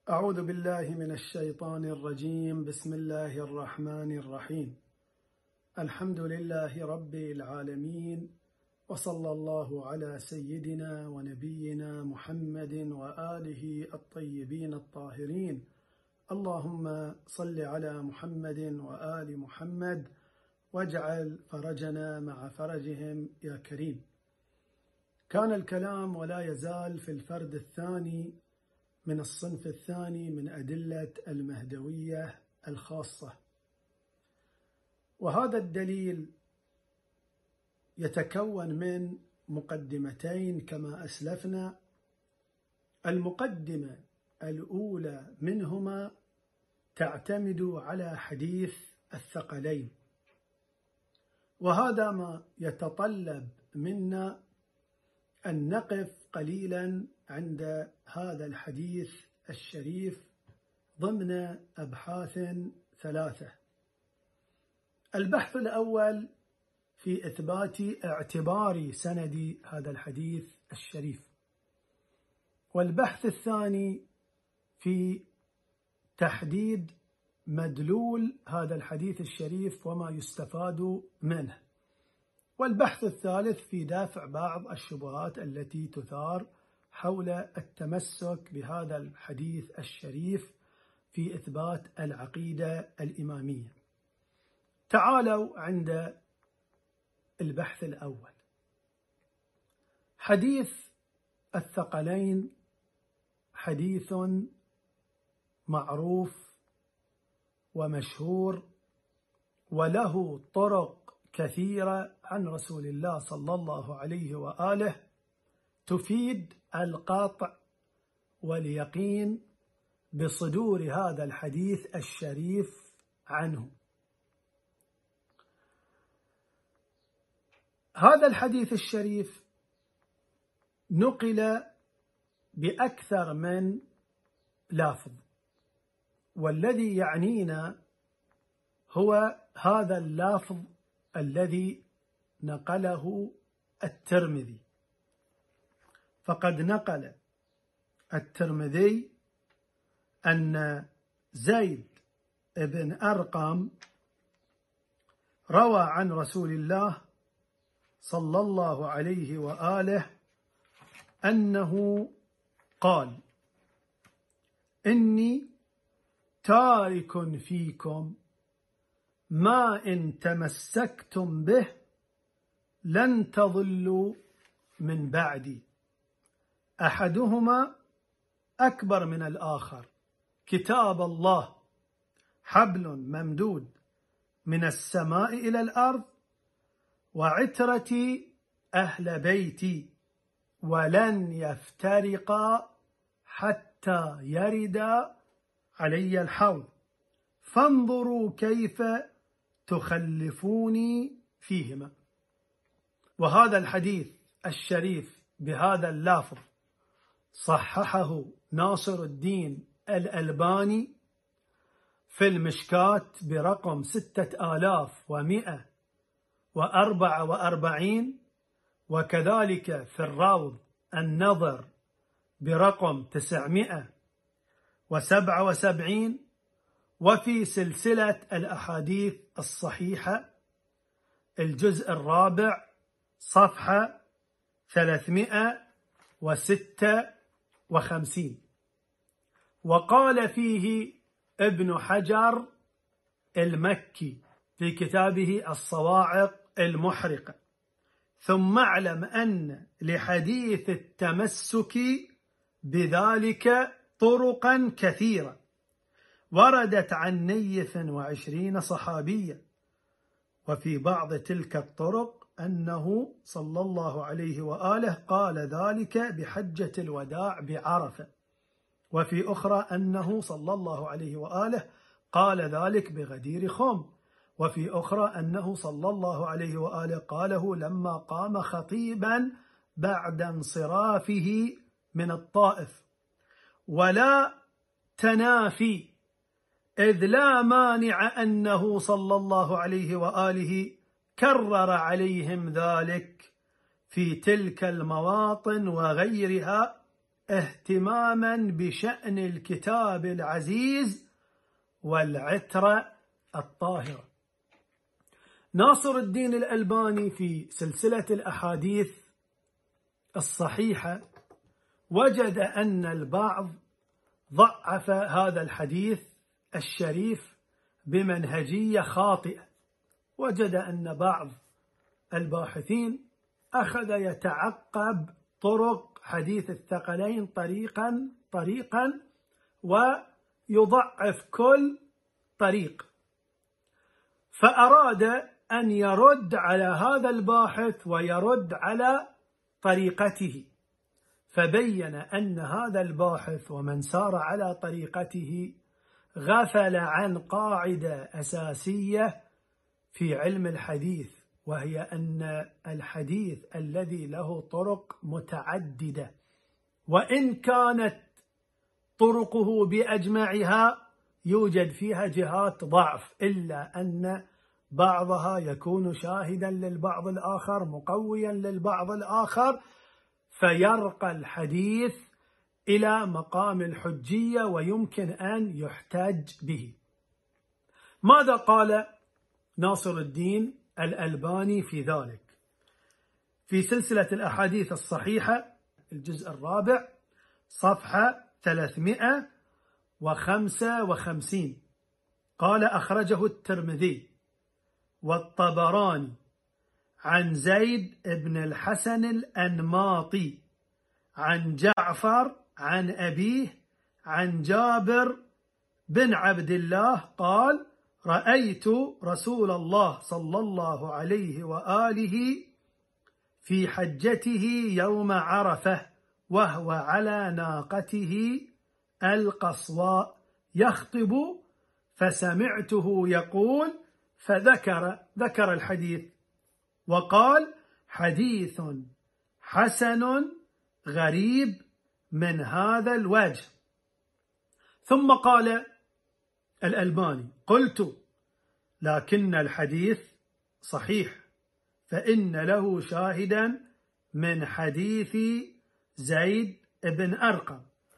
أعوذ بالله من الشيطان الرجيم. بسم الله الرحمن الرحيم. الحمد لله رب العالمين، وصلى الله على سيدنا ونبينا محمد وآله الطيبين الطاهرين. اللهم صل على محمد وآل محمد، واجعل فرجنا مع فرجهم يا كريم. كان الكلام ولا يزال في الفرد الثاني من الصنف الثاني من أدلة المهدوية الخاصة، وهذا الدليل يتكون من مقدمتين كما أسلفنا. المقدمة الأولى منهما تعتمد على حديث الثقلين، وهذا ما يتطلب منا أن نقف قليلا عند هذا الحديث الشريف ضمن أبحاث ثلاثة. البحث الأول في إثبات اعتبار سند هذا الحديث الشريف، والبحث الثاني في تحديد مدلول هذا الحديث الشريف وما يستفاد منه، والبحث الثالث في دافع بعض الشبهات التي تثار حول التمسك بهذا الحديث الشريف في إثبات العقيدة الإمامية. تعالوا عند البحث الأول. حديث الثقلين حديث معروف ومشهور، وله طرق كثيرة عن رسول الله صلى الله عليه وآله تفيد القطع واليقين بصدور هذا الحديث الشريف عنه. هذا الحديث الشريف نقل بأكثر من لافظ، والذي يعنينا هو هذا اللافظ الذي نقله الترمذي. فقد نقل الترمذي أن زيد بن أرقم روى عن رسول الله صلى الله عليه وآله أنه قال: إني تارك فيكم ما إن تمسكتم به لن تضلوا من بعدي، أحدهما أكبر من الآخر، كتاب الله حبل ممدود من السماء إلى الأرض، وعترتي أهل بيتي ولن يفترقا حتى يردا علي الحوض، فانظروا كيف تخلفوني فيهما. وهذا الحديث الشريف بهذا اللافظ صححه ناصر الدين الألباني في المشكاة برقم 6144، وكذلك في الروض النظر برقم 977، وفي سلسلة الأحاديث الصحيحة الجزء الرابع صفحة 356. وقال فيه ابن حجر المكي في كتابه الصواعق المحرقة: ثم اعلم أن لحديث التمسك بذلك طرقا كثيرة وردت عن 120 صحابيا، وفي بعض تلك الطرق أنه صلى الله عليه وآله قال ذلك بحجة الوداع بعرفة، وفي أخرى أنه صلى الله عليه وآله قال ذلك بغدير خم، وفي أخرى أنه صلى الله عليه وآله قاله لما قام خطيبا بعد انصرافه من الطائف. ولا تنافي، إذ لا مانع أنه صلى الله عليه وآله كرر عليهم ذلك في تلك المواطن وغيرها اهتماما بشأن الكتاب العزيز والعترة الطاهرة. ناصر الدين الألباني في سلسلة الأحاديث الصحيحة وجد أن البعض ضعف هذا الحديث الشريف بمنهجية خاطئة. وجد أن بعض الباحثين أخذ يتعقب طرق حديث الثقلين طريقا ويضعف كل طريق، فأراد أن يرد على هذا الباحث ويرد على طريقته، فبين أن هذا الباحث ومن سار على طريقته غفل عن قاعدة أساسية في علم الحديث، وهي أن الحديث الذي له طرق متعددة وإن كانت طرقه بأجمعها يوجد فيها جهات ضعف، إلا أن بعضها يكون شاهدا للبعض الآخر مقويا للبعض الآخر، فيرقى الحديث إلى مقام الحجية ويمكن أن يحتج به. ماذا قال ناصر الدين الألباني في ذلك؟ في سلسلة الأحاديث الصحيحة الجزء الرابع صفحة 355 قال: أخرجه الترمذي والطبراني عن زيد بن الحسن الأنماطي عن جعفر عن أبيه عن جابر بن عبد الله قال: رأيت رسول الله صلى الله عليه وآله في حجته يوم عرفة وهو على ناقته القصواء يخطب، فسمعته يقول، فذكر الحديث وقال: حديث حسن غريب من هذا الوجه. ثم قال الألباني: قلت: لكن الحديث صحيح، فإن له شاهدا من حديث زيد بن أرقم،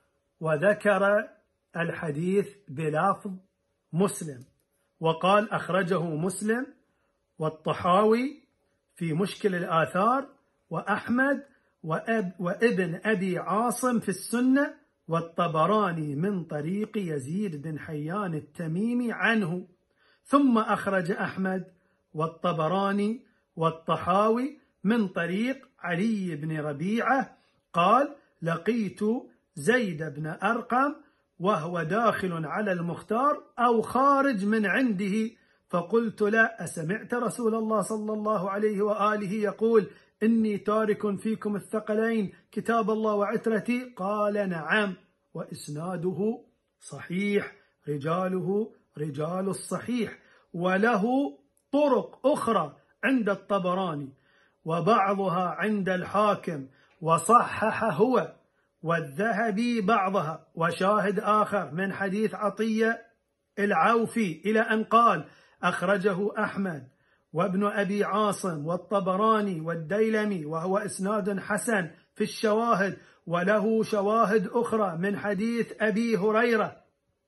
وذكر الحديث بلفظ مسلم، وقال: أخرجه مسلم والطحاوي في مشكل الآثار وأحمد وابن أبي عاصم في السنة والطبراني من طريق يزيد بن حيان التميمي عنه. ثم أخرج أحمد والطبراني والطحاوي من طريق علي بن ربيعة قال: لقيت زيد بن أرقم وهو داخل على المختار أو خارج من عنده، فقلت له: أسمعت رسول الله صلى الله عليه وآله يقول: إني تارك فيكم الثقلين كتاب الله وعترتي؟ قال: نعم. وإسناده صحيح، رجاله رجال الصحيح، وله طرق أخرى عند الطبراني وبعضها عند الحاكم، وصحح هو والذهبي بعضها، وشاهد آخر من حديث عطية العوفي إلى أن قال: أخرجه أحمد وابن أبي عاصم والطبراني والديلمي وهو إسناد حسن في الشواهد، وله شواهد أخرى من حديث أبي هريرة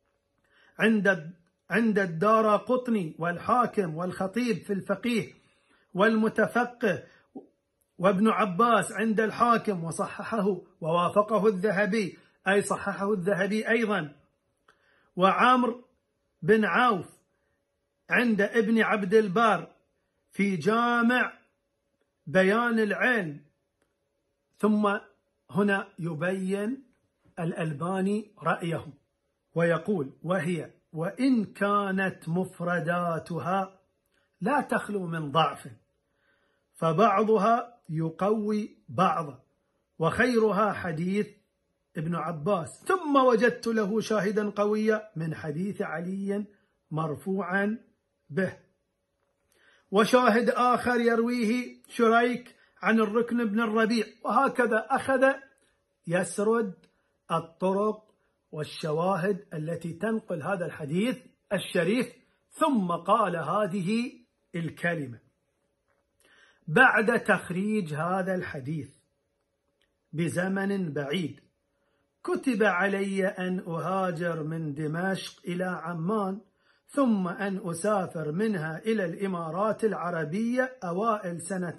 عند الدارقطني والحاكم والخطيب في الفقيه والمتفقه، وابن عباس عند الحاكم وصححه ووافقه الذهبي، أي صححه الذهبي أيضا، وعمر بن عوف عند ابن عبد البر في جامع بيان العلم. ثم هنا يبين الألباني رأيه ويقول: وهي وإن كانت مفرداتها لا تخلو من ضعف، فبعضها يقوي بعضا، وخيرها حديث ابن عباس، ثم وجدت له شاهدا قويا من حديث علي مرفوعا به، وشاهد آخر يرويه شريك عن الركن بن الربيع، وهكذا أخذ يسرد الطرق والشواهد التي تنقل هذا الحديث الشريف. ثم قال هذه الكلمة: بعد تخريج هذا الحديث بزمن بعيد، كتب علي أن أهاجر من دمشق إلى عمان، ثم أن أسافر منها إلى الإمارات العربية أوائل سنة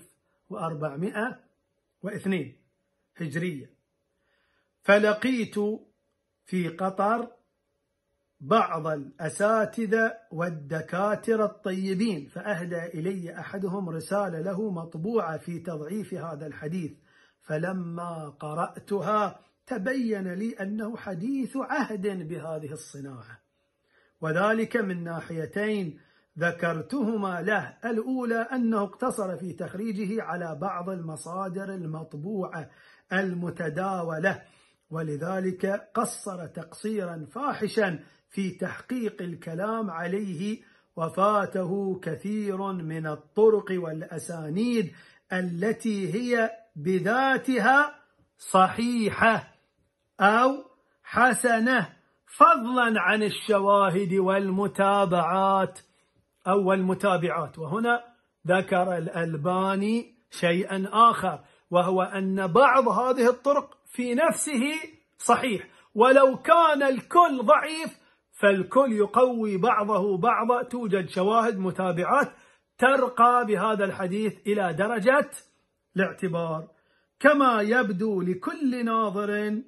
1402 هجرية. فلقيت في قطر بعض الأساتذة والدكاترة الطيبين، فأهدى إلي أحدهم رسالة له مطبوعة في تضعيف هذا الحديث، فلما قرأتها تبين لي أنه حديث عهد بهذه الصناعة، وذلك من ناحيتين ذكرتهما له. الأولى أنه اقتصر في تخريجه على بعض المصادر المطبوعة المتداولة، ولذلك قصر تقصيرا فاحشا في تحقيق الكلام عليه، وفاته كثير من الطرق والأسانيد التي هي بذاتها صحيحة أو حسنة، فضلا عن الشواهد والمتابعات أو المتابعات. وهنا ذكر الألباني شيئا آخر، وهو أن بعض هذه الطرق في نفسه صحيح، ولو كان الكل ضعيف فالكل يقوي بعضه بعضا. توجد شواهد متابعات ترقى بهذا الحديث إلى درجة الاعتبار، كما يبدو لكل ناظر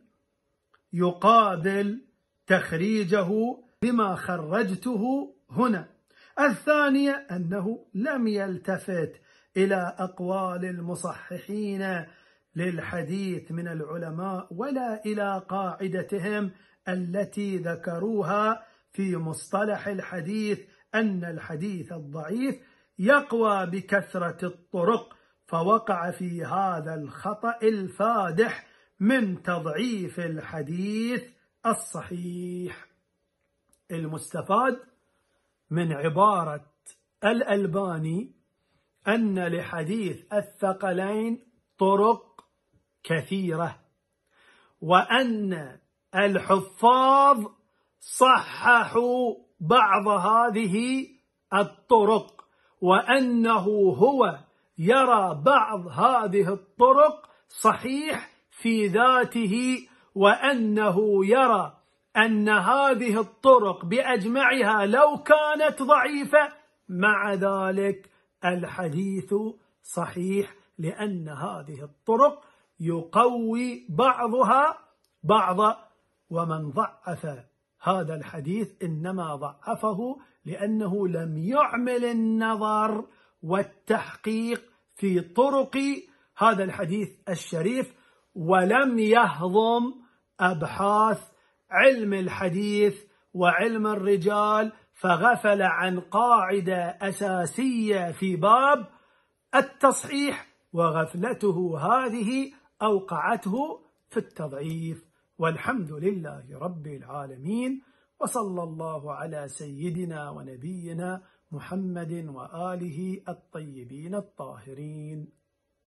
يقابل تخريجه بما خرجته هنا. الثانية أنه لم يلتفت إلى أقوال المصححين للحديث من العلماء ولا إلى قاعدتهم التي ذكروها في مصطلح الحديث، أن الحديث الضعيف يقوى بكثرة الطرق، فوقع في هذا الخطأ الفادح من تضعيف الحديث الصحيح. المستفاد من عبارة الألباني أن لحديث الثقلين طرق كثيرة، وأن الحفاظ صححوا بعض هذه الطرق، وأنه هو يرى بعض هذه الطرق صحيح في ذاته، وأنه يرى أن هذه الطرق بأجمعها لو كانت ضعيفة مع ذلك الحديث صحيح، لأن هذه الطرق يقوي بعضها بعضا. ومن ضعف هذا الحديث إنما ضعفه لأنه لم يعمل النظر والتحقيق في طرق هذا الحديث الشريف، ولم يهضم أبحاث علم الحديث وعلم الرجال، فغفل عن قاعدة أساسية في باب التصحيح، وغفلته هذه أوقعته في التضعيف. والحمد لله رب العالمين، وصلى الله على سيدنا ونبينا محمد وآله الطيبين الطاهرين.